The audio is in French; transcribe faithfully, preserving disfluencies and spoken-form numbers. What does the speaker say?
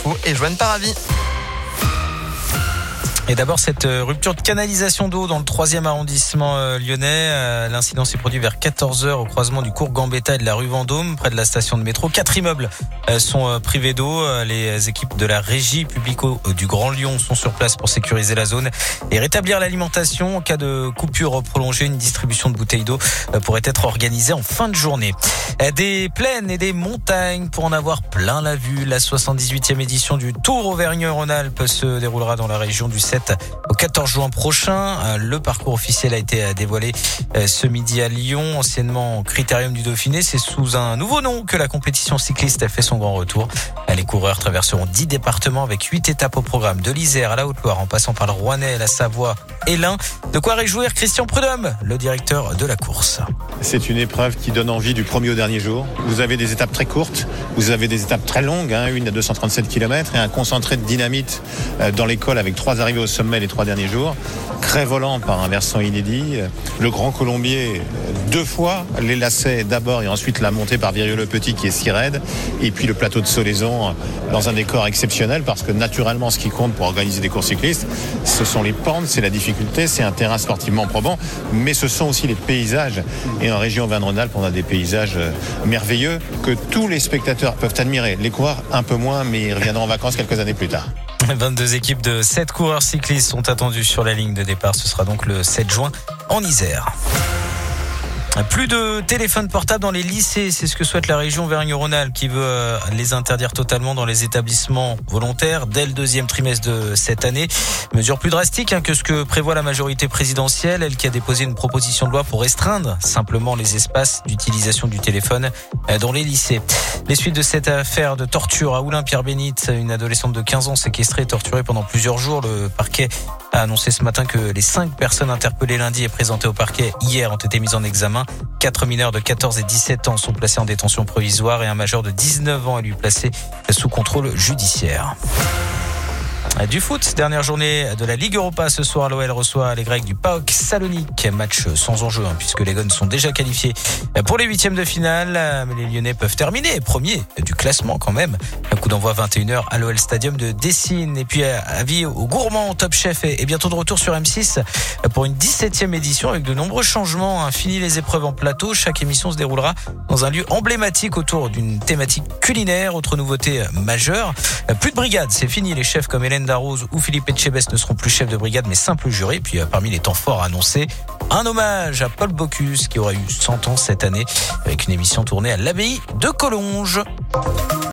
beaucoup et Joanne Paravi. Et d'abord, cette rupture de canalisation d'eau dans le troisième arrondissement euh, lyonnais. Euh, l'incident s'est produit vers quatorze heures au croisement du cours Gambetta et de la rue Vendôme, près de la station de métro. Quatre immeubles euh, sont euh, privés d'eau. Euh, les équipes de la régie Publico euh, du Grand Lyon sont sur place pour sécuriser la zone et rétablir l'alimentation. En cas de coupure prolongée, une distribution de bouteilles d'eau euh, pourrait être organisée en fin de journée. Euh, des plaines et des montagnes pour en avoir plein la vue. La soixante-dix-huitième édition du Tour Auvergne-Rhône-Alpes se déroulera dans la région du sept au quatorze juin prochain. Le parcours officiel a été dévoilé ce midi à Lyon, anciennement Critérium du Dauphiné. C'est sous un nouveau nom que la compétition cycliste a fait son grand retour. Les coureurs traverseront dix départements avec huit étapes au programme, de l'Isère à la Haute-Loire en passant par le Rouennais, la Savoie et l'Ain. De quoi réjouir Christian Prudhomme, le directeur de la course. C'est une épreuve qui donne envie du premier au dernier jour. Vous avez des étapes très courtes, vous avez des étapes très longues, hein, une à deux cent trente-sept kilomètres et un concentré de dynamite dans l'école avec trois arrivées au sommet les trois derniers jours. Crest-Voland par un versant inédit. Le Grand Colombier, deux fois. Les lacets d'abord et ensuite la montée par Virieu-le-Petit qui est si raide. Et puis le plateau de Solaison dans un décor exceptionnel parce que naturellement ce qui compte pour organiser des courses cyclistes, ce sont les pentes, c'est la difficulté, c'est un terrain sportivement probant, mais ce sont aussi les paysages. Et en région Auvergne-Rhône-Alpes, on a des paysages merveilleux que tous les spectateurs peuvent admirer. Les coureurs un peu moins, mais ils reviendront en vacances quelques années plus tard. vingt-deux équipes de sept coureurs cyclistes sont attendues sur la ligne de départ. Ce sera donc le sept juin en Isère. Plus de téléphones portables dans les lycées, c'est ce que souhaite la région Auvergne-Rhône-Alpes qui veut les interdire totalement dans les établissements volontaires dès le deuxième trimestre de cette année. Mesure plus drastique hein, que ce que prévoit la majorité présidentielle, elle qui a déposé une proposition de loi pour restreindre simplement les espaces d'utilisation du téléphone dans les lycées. Les suites de cette affaire de torture à Oulin-Pierre-Bénite, une adolescente de quinze ans séquestrée et torturée pendant plusieurs jours. Le parquet a annoncé ce matin que les cinq personnes interpellées lundi et présentées au parquet hier ont été mises en examen. Quatre mineurs de quatorze et dix-sept ans sont placés en détention provisoire et un majeur de dix-neuf ans est lui placé sous contrôle judiciaire. Du foot, dernière journée de la Ligue Europa. Ce soir, l'O L reçoit les Grecs du PAOK Salonique. Match sans enjeu hein, puisque les Gones sont déjà qualifiés pour les huitièmes de finale. Mais les Lyonnais peuvent terminer premiers du classement quand même. Un coup d'envoi vingt et une heures à l'O L Stadium de Dessine. Et puis avis aux gourmands, Top Chef est bientôt de retour sur M six pour une dix-septième édition avec de nombreux changements. Fini les épreuves en plateau. Chaque émission se déroulera dans un lieu emblématique autour d'une thématique culinaire. Autre nouveauté majeure, plus de brigade, c'est fini. Les chefs comme Hélène Darroze ou Philippe Etchebest ne seront plus chefs de brigade mais simples jurés. Puis parmi les temps forts annoncés, un hommage à Paul Bocuse qui aura eu cent ans cette année avec une émission tournée à l'abbaye de Collonges.